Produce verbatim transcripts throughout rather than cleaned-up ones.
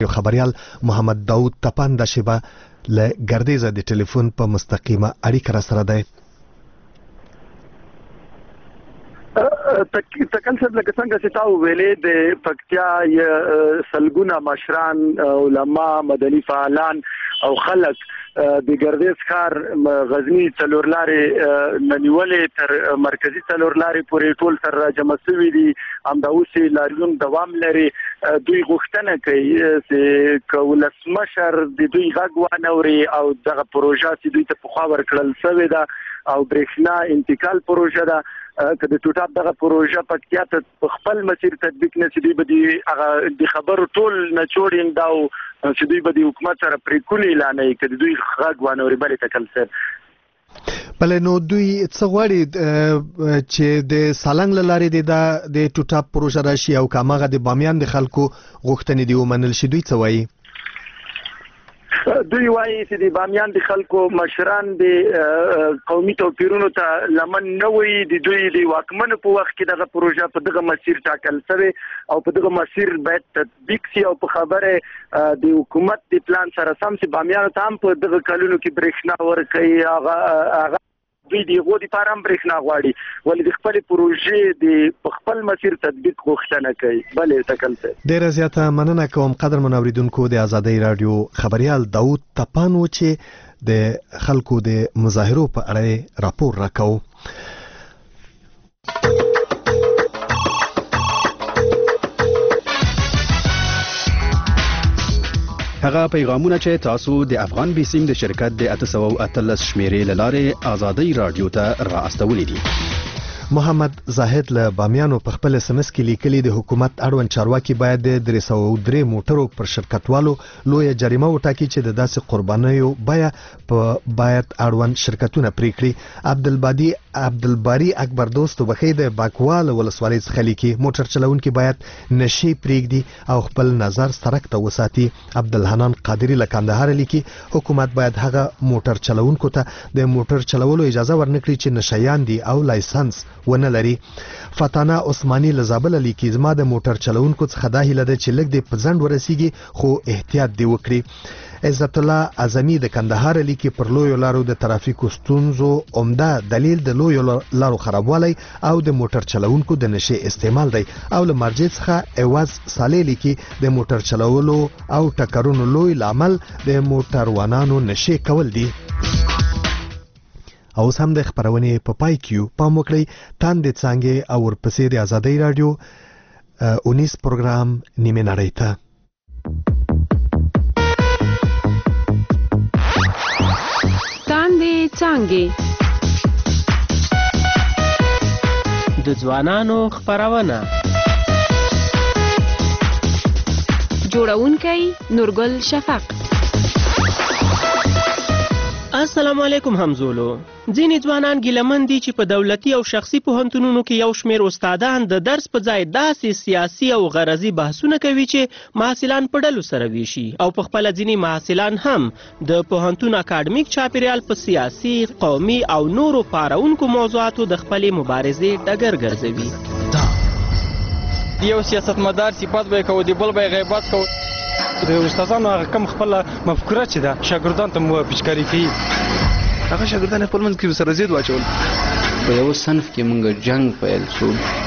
خبريال محمد داود تپان د شیبه له ګردیزه د ټلیفون په مستقیمه اړیکه را سره دی. تکل صاحب لکه څنګه چې تاسو ویلې د پکتیا سلګونه مشران علما مدني فعالان او خلک د ګردیز ښار غزنی څلورلارې ننیولې تر مرکزی څلورلارې پورې ټول سره راجمع شوي دي. همدا اوس لاریون دوام لري. دوی غوښتنه کوي چې ولسمشر د دوی غږ وانوري او دغه پروژه چې دوی ته پخوا ورکړل شوې ده او برېښنا انتقال پروژه ده که د ټوټاپ دغه پروژه پکتیا ته خپل مسیر تطبیق نه شي، دوی به د خبرو ټول نچوړ دا چې دوی به د حکومت سره پرېکول اعلان کوي که دوی غږ وانوري. بلې تکل صاحب بله نو دوی څه غواړي چې د سالنګ له لارې د ټوټاپ پروژه راشي او که هماغه د بامیان د خلکو غوښتنې دې ومنل شي، دوی څه وایي؟ دوی وایي چې د بامیان د خلکو مشران د قومي توپیرونو ته لمن نه وي. د دوی د واکمنو په وخت کې دغه پروژه په دغه مسیر ټاکل شوی او په دغه مسیر باید تطبیق شي او په خبره د حکومت د پلان سره سم چې بامیان ته هم په دغه کلونو کې برېښنا ورکوي. هغه دوی د هغو دپاره هم برېښنا غواړي ولې د خپلې پروژې د خپل مسیر تطبیق غوښتنه کوي. بلې تکل صاحب ډېره زیاته مننه کوم قدرمن اورېدونکو. د ازادۍ راډیو خبریال داود تپان و چې د خلکو د مظاهرو په اړه راپور راکاو. هغه پیغامونه چې تاسو د افغان بیسینګ د شرکت د اته سوه اتلس شمیرې له لارې ازادۍ راډیو ته را استولې دي. محمد زاهد له بامیانو په خپل اس ام اس کې لیکلي د حکومت اړوند چارواکي باید د درې سوه او درې موټرو پر شرکتوالو لویه جریمه وټاکي چې د داسې قربانیو بیه په باید اړوند شرکتونه پرې کړي. عبدالبادي عبدالباری اکبر دوست وبخښئ د باکوال ولسوالۍ څخه لیکي موټر چلونکي باید نشي پرېږدي او خپل نظر سرک ته وساتي. عبدالحنان قادری له کندهار لیکي حکومت باید هغه موټر چلونکو ته د موټر چلولو اجازه ورنکړي چې نشیان دي او لایسنس ونه لري. فتانا عثماني له زابل لیکي زما د موټر چلونکو څخه دا هیله ده چې لږ دې په ځنډ ورسیږي خو احتیاط دې وکړي. عزت الله اعظمي د کندهار لیکي پر لویو لارو د ترافیکو ستونزو عمده دلیل د لویو لارو خرابوالی او د موټر چلونکو د نشي استعمال دی او له مرجع څخه عوض صالح لیکي د موټر چلولو او ټکرونو لوی لامل د موټروانانو نشي کول دي. او هم د خبرونه په پای کې پام وکړئ تاندې څنګه او ورپسې د ازادۍ رادیو اونیس پروګرام نیمه نړۍ ته. تاندې څنګه د ځوانانو خبرونه جوړونکی نورګل شفق. السلام علیکم همزولو. ځینې ځوانان ګیلمن دي چې په دولتي او شخصي پوهنتونونو کې یو شمېر استادان د درس په ځای داسې سیاسي او غرضي بحثونه کوي چې محصلان په ډلو سره ویشي او په خپله ځینې محصلان هم د پوهنتون اکاډمیک چاپیریال په سیاسي، قومي او نورو پارونکو موضوعاتو د خپلې مبارزې ډګر ګرځوي. یو سیاستمدار صفات به یې کوو د بل به یې غیبت کوو. د استادانو هغه کم خپله مفکوره چې ده شاګردانو ته مو پیچکاري کوي هغه شاګردان خپل منځ کې سره زید واچول. په یو صنف کې مونږ جنگ پیل شو.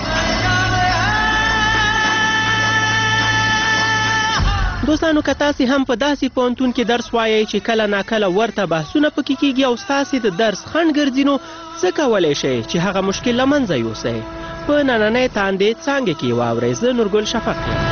دوستانو که تاسې هم په داسې پوهنتون کې درس وایئ چې کله ناکله ورته بحثونه پکې کیږي او ستاسې د درس خنډ ګرځي نو څه کولی شئ چې هغه مشکل له منځه یوسئ؟ په نننۍ تاندې څانګې کې واورئ. زه نورګل شفق یم.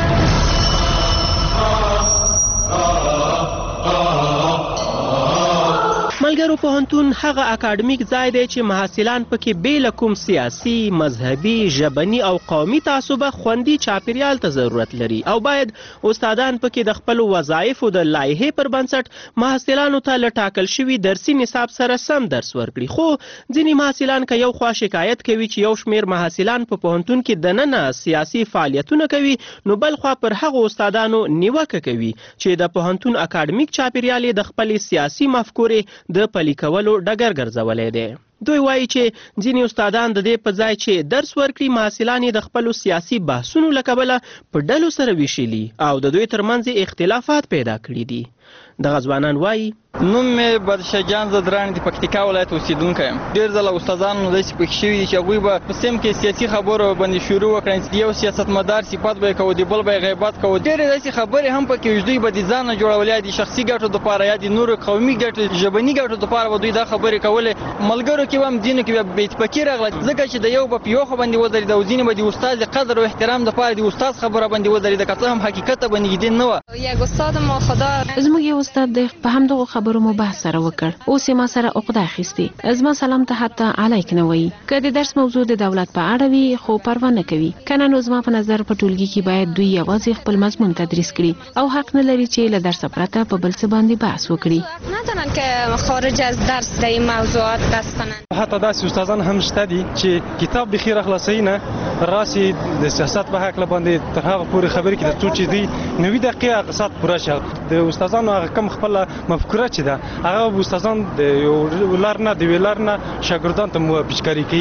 ملګرو پوهنتون هغه اکاډمیک ځای دی چې محصلان پکې بې له کوم سیاسي، مذهبي، ژبني او قومي تعصبه خوندي چاپیریال ته ضرورت لري او باید استادان پکې د خپلو وظایفو د لایحې پر بنسټ محصلانو ته له ټاکل شوي درسي نصاب سره سم درس ورکړي. خو ځینې محصلان که یو خوا شکایت کوي چې یو شمېر محصلان په پوهنتون کې دننه سیاسي فعالیتونه کوي نو بل خوا پر هغو استادانو نیوکه کوي چې د پوهنتون اکاډمیک چاپیریال یې د خپلې سیاسي مفکورې د پلي کولو ډګر ګرځولی دی. دوی وایي چې ځینې استادان د دې په ځای چې درس ورکړي محصلان یې د خپلو سیاسي بحثونو له کبله په ډلو سره ویشلي او د دوی ترمنځ اختلافات پیدا کړي دي. دغه ځوانان وایي نوم مې بدرشاه زدران د پکتیکا ولایت اوسیدونکی یم. ډېر ځله استادانو داسې پکې شوي دي چې هغوی به په سیم کې سیاسي خبرو باندې شروع وکړي چې یو سیاستمدار صفت به یې کوو د بل به یې غیبت کوو. ډېرې داسې خبرې هم پکې وي چې دوی به د ځان نه جوړولې یا د شخصي ګټو دپاره یا د نورو قومي ګټو ژبني ګټو دپاره به دوی دا خبرې کولې. ملګرو کې به هم ځینو کې بیا بې اتفاقي راغله ځکه چې د یو به په یو خوا باندې ودرېده او ځینې به د استاد د قدر او احترام دپاره د استاد خبره باندې ودرېده که څه هم حقیقت ته به نږدې نه وه. یک استاد ما خدا زموږ یو استاد دی په همدغو خبرو مو بحث سره وکړ. اوس یې ما سره عقده اخیستې. زما سلام ته حتی علیک نه وایي. که د درس موضوع د دولت په اړه وي خو پروا نه کوي. کنه نو زما په نظر په ټولګي کې باید دوی یوازې خپل مضمون تدریس کړي او حق نه لري چې له درس پرته په بل څه باندې بحث وکړي. نه دانن که خارج از درس د این موضوعات دست کنن. حتی داسې استادان هم شته دي چې کتاب د خیر اخلاصي نه راسي د سیاست په حق باندې تر هغه پورې خبرې کوي تر څو چې دوی نوي دقیقه اقتصاد پوره شي. د استادانو هغه کم خپل مفکوره چې ده هغه استادان د یو لار نه د یوې لار نه شاګردانو ته مو پیچکاري کوي.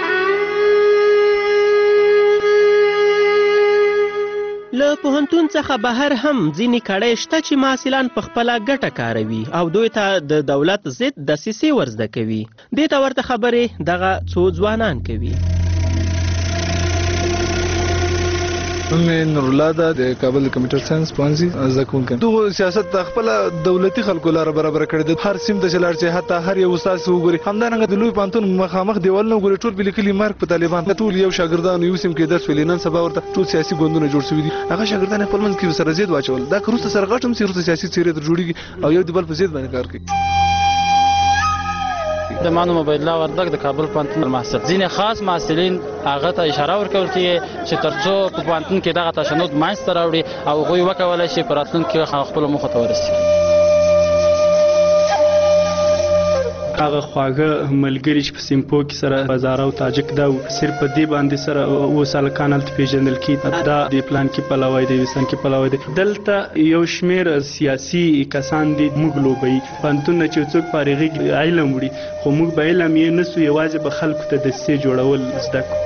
له پوهنتون څخه بهر هم ځینې کړۍ شته چې محصلان په خپله ګټه کاروي او دوی ته د دولت ضد دسیسې ورزده کوي. دې ته ورته خبرې دغه څو ځوانان کوي. نوم مې نورالله ده د کابل د کمپیوټر ساینس پوهنځي زده کوونکی. دغو سیاست د خپله دولتي خلکو لاره برابره کړې ده. هر سیم ته چې لاړ شي حتی هر یو استاد چې وګوري همدارنګه د لوی پوهنتون مخامخ دیوالونه وګوري ټول به لیکلي مرګ په طالبان. ټول یو شاګردان یو سیم کې درس ویلي. نن سبا ورته ټول سیاسي ګوندونه جوړ شوي دي. هغه شاګردان خپل منځ کې سره ضد واچول. دا که وروسته سره غټ هم سي وروسته سیاسي څېرې تر جوړېږي او یو د بل په ضد باندې کار کوي. د مانو موبایل الله وردګ د کابل پوهنتون محصل. ځینې خاص محصلین هغه ته اشاره ورکول کېږي چې تر څو په پوهنتون کې دغه تشنج منځته راوړي او هغوی وکولی شي په راتلونکي کې خپلو موخو ته ورسېږي. هغه خواږه ملګري چې په سیمپو کې سره بازار او تاجک دا صرف په دې باندې سره اوس هلکان هلته پېژندل کېږي دا د پلان کې پلاوی دی ویستان کې پلاوی دی. دلته یو شمېر سیاسي کسان دي موږ لوبوي. پوهنتون نه چې څوک فارغېږي علم وړي خو موږ به علم یې نه سو یوازې به خلکو ته دسیسې جوړول زده کړو.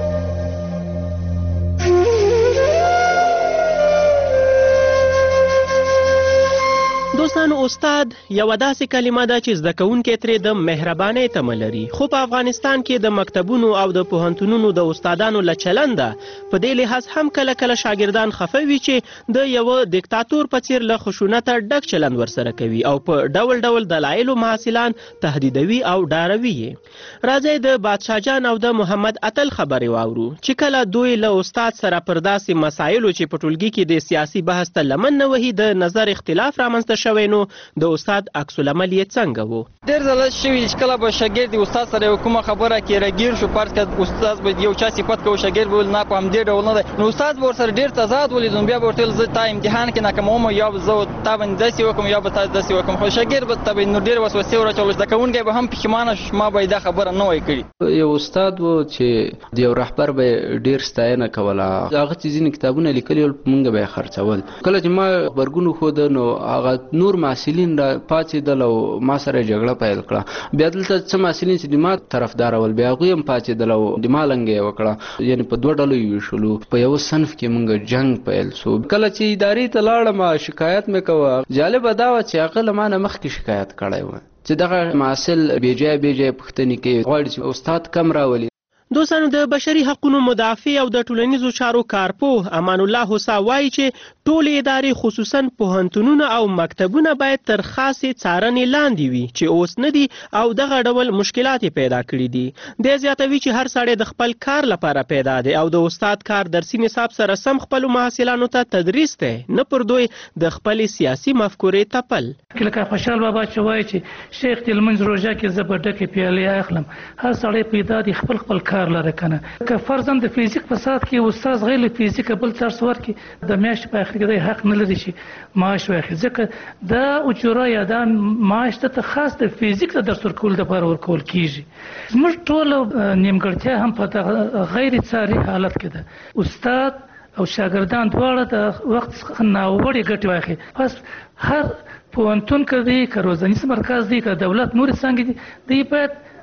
دوستانو استاد یوه داسې کلمه ده چې زده کوونکی ترې د مهربانۍ تمه لري خو په افغانستان کې د مکتبونو او د پوهنتونونو د استادانو له چلنده په دې لحاظ هم کله کله شاګردان خفه وي چې د یوه دیکتاتور په څیر له خشونته ډک چلند ورسره کوي او په ډول ډول دلایلو محصلان تهدیدوي او ډاروي یې. راځئ د بادشاه جان او د محمد اتل خبرې واورو چې کله دوی له استاد سره پر داسې مسایلو چې په ټولګي کې د سیاسي بحث ته لمن نه وهي د نظر اختلاف رامنځته شوی نو د استاد عکس العمل یې څنګه و. ډېر ځله شوي چې کله به شاګرد د استاد سره یو کومه خبره کې راګیر شو فرض کړه استاد به یو چا صفت کوي شاګرد به ویل نه په همدې ډول نه دی نو استاد به ورسره ډېر تضاد ولید نو بیا به ورته ویل زه تا امتحان کې ناکاموم یا به زه تا باندې داسې وکړم یا به تا داسې وکړم خو شاګرد به ته به نو ډېرې وسوسې ور اچول زده کوونکی به هم پښیمانه شو ما به دا خبره نه وای کړې. یو استاد و چې د یو رهبر به ډېر ستاینه کوله هغه چې ځینې کتابونه لیکلي ول مونږ به یې خرڅول. کله چې ما غبرګون وښوده نو هغه نور محصلین را پاڅېدل او ما سره جګړه پیل کړه. بیا دلته څه محصلین چې د ما طرفدار ول بیا هغوی هم پاڅېدل او د ما لنګه یې وکړه. یعنې په دوه ډلو یې ویشلو. په یوه صنف کې مونږ جنګ پیل سو. کله چې ادارې ته لاړم شکایت مې کوه جالبه دا وه چې هغه له ما نه مخکې شکایت کړی و چې دغه محصل بېجایه بېجایه پوښتنې کوي غواړي چې استاد کم راولي. دوستانو د بشري حقوقو مدافع او د ټولنیزو چارو کارپوه امان الله هوسا وایي چې ټولې ادارې خصوصا پوهنتونونه او مکتبونه باید تر خاصې څارنې لاندې وي چې اوس نه دي او دغه ډول مشکلات پیدا کړي دي. دی زیاتوي چې هر سړی د خپل کار لپاره پیدا دی او د استاد کار درسي نصاب سره سم خپلو محصلانو ته تدریس دی نه پر دوی د خپلې سیاسي مفکورې تپل. لکه خوشحال بابا چې وایي چې شیخ د لمونځ روژه کې زه به ډکې پیالې اخلم. هر سړی پیدا دی خپل خپل کار لره کنه. که فرضاً د فزیک په ساعت کې استاد غیر فزیک بل درس ورکړي د میاشتې په اخر کې د حق نه لري چې معاش واخلي ځکه دا اجوره یا دا معاش ته خاص د فزیک د درس ورکول لپاره ورکول کیږي. زموږ ټول نیمګړتیا هم په غیر څاري حالت کې ده. استاد او شاګردان دواړه د وخت څخه ناوړې ګټې واخلي. پس هر پوهنتون که دی که روزنیز مرکز دی که دولت نورې څانګې دي دوی باید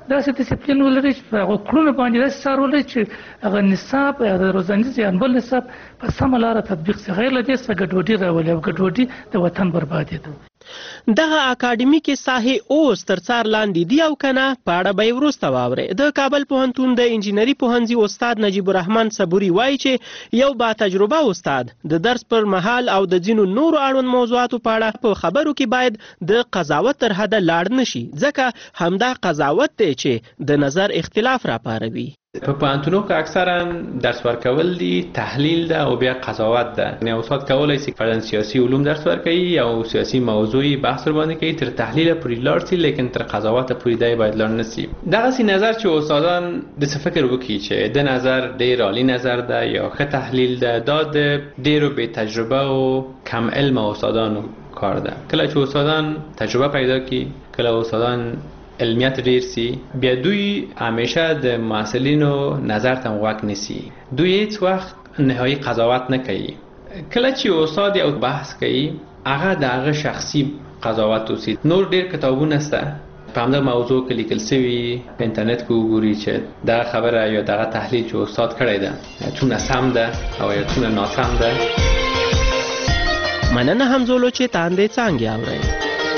داسې ډیسپلین ولري چې په هغو کړنو باندې داسې څار ولري چې هغه نصاب یا د روزنیز یا بل نصاب په سمه لاره تطبیق شي، غیر له دې څخه ګډوډي راولي او ګډوډي د وطن بربادي ده. دغه اکاډمیکي ساحې اوس تر څار لاندې دي او کنه په اړه به یې وروسته واورئ. د کابل پوهنتون د انجینري پوهنځي استاد نجیب الرحمن صبوري وایي چې یو با تجربه استاد د درس پر مهال او د ځینو نورو اړوند موضوعاتو په اړه په خبرو کې باید د قضاوت تر حده لاړ نشي، ځکه همدا قضاوت دی چې د نظر اختلاف راپاروي. په پوهنتونو کې اکثرا درس ورکول دي، تحلیل ده او بیا قضاوت ده. یعنی استاد کولای شي فرضاً سیاسي علوم درس ورکوي یا سیاسي موضوعي بحث باندې کوي، تر تحلیل پورې لاړ شي لیکن تر قضاوت پورې دی باید لاړ نشي. دغه نظر چې استادان د څه فکر وکړي چې د نظر ډېر عالی نظر ده یا ښه تحلیل ده، دا د ډېرو بې تجربه او کم علم استادانو کار ده. کله چې استادان تجربه پیدا کړي، کله استادان علمیت ډیر سي، بیا دوی همیشه د محصلینو نظر ته غوږ نیسي، دوی هیڅ وخت نهایی قضاوت نه کوي. کله چې استاد یو بحث کوي هغه د هغه شخصي قضاوت وسی. نور ډیر کتابونه شته په همدغه موضوع کې لیکل شوي، په انټرنیټ کې وګورئ چې دا خبره یا دغه تحلیل چې استاد کړی ده څونه سم ده او یا څونه ناسم ده. مننه همزولو چې تاندې څانګې اورئ.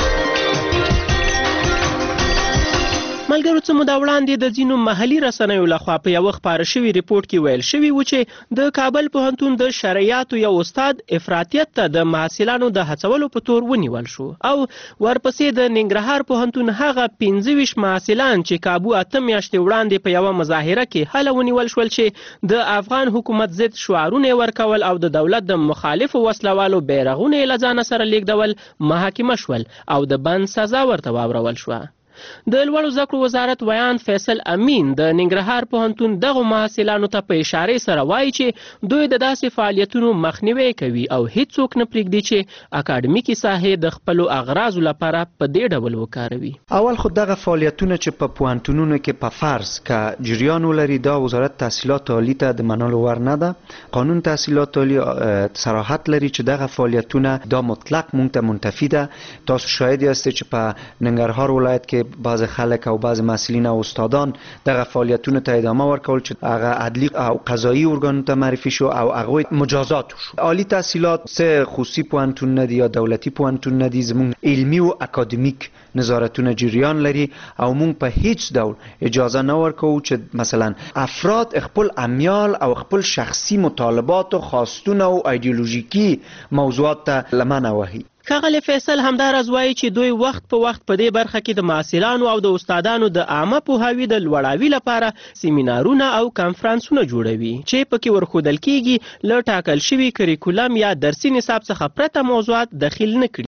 ملګرو څه موده وړاندې د ځینو محلي رسنیو لخوا په یو خپاره شوي ریپورټ کې ویل شوي و چې د کابل پوهنتون د شرعیاتو یو استاد افراطیت ته د محصلانو د هڅولو په تور ونیول شو، او ورپسې د ننګرهار پوهنتون هغه پنځه ویشت محصلان چې کابو اته میاشتې وړاندې په یوه مظاهره کې هله ونیول شول چې د افغان حکومت ضد شعارونه ورکول او د دولت د مخالفو وسلوالو بیرغونه یې له ځانه سره لیږدول محاکمه شول او د بند سزا ورته واورول شوه. د لوړو زده کړو وزارت ویان فیصل امین د ننګرهار پوهنتون دغو محصلانو ته په اشارې سره وایي چې دوی د داسې فعالیتونو مخنیوی کوي او هیڅوک نه پرېږدي چې اکاډمیکي ساحې د خپلو اغراضو لپاره په دې ډول وکاروي. اول خو دغه فعالیتونه چې په پوهنتونونو کې په فرض که جریان ولري، دا وزارت تحصیلات عالی ته د منلو وړ نه ده. قانون تحصیلات عالی صراحت لري چې دغه فعالیتونه دا مطلق مونږ ته منتفي ده. تاسو شاهد یاست چې په ننګرهار ولایت کې بعض خلک او بعض مسئولین او استادان دغه فعالیتونو ته ادامه ورکول چې هغه عدلی او قضایی ارګانونو ته معرفي شو او هغه مجازات شو. عالی تحصیلات سه خصوصي پوهنتون نه دي یا دولتي پوهنتون نه دي، زموږ علمي او اکادمیک نظارتونه جریان لري او موږ په هیڅ ډول اجازه نه ورکوو چې مثلا افراد خپل امیال او خپل شخصي مطالبات او خواستونه او ایدئولوژیکي موضوعات ته لمنه وهي. ښاغلی فیصل همداراز وایي چې دوی وخت په وخت په دې برخه کې د محصلانو او د استادانو د عامه پوهاوي د لوړاوي لپاره سیمینارونه او کانفرانسونه جوړوي چې پکې ورښودل کیږي له ټاکل شوي کریکولم یا درسي نصاب څخه پرته موضوعات دخیل نه کړي.